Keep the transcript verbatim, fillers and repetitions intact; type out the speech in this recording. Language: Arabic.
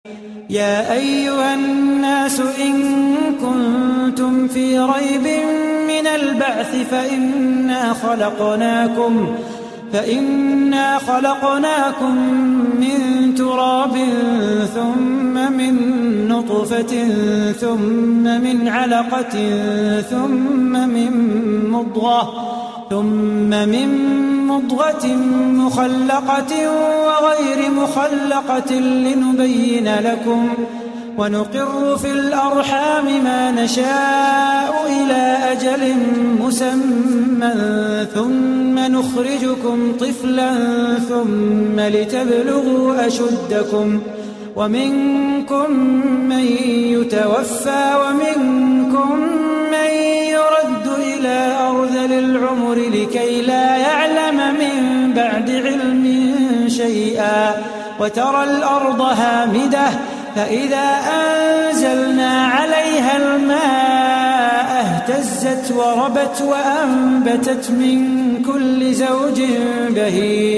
يا أيها الناس إن كنتم في ريب من البعث فإنا خلقناكم فإنا خلقناكم من تراب ثم من نطفة ثم من علقة ثم من مضغة ثم من مضغة مخلقة وغير مخلقة لنبين لكم ونقر في الأرحام ما نشاء إلى أجل مسمى ثم نخرجكم طفلا ثم لتبلغوا أشدكم ومنكم من يتوفى ومنكم من يرد إلى أرذل العمر لكي لا يعلم من بعد علم شيئا وترى الأرض هامدة فإذا أنزلنا عليها الماء اهتزت وربت وأنبتت من كل زوج بهيج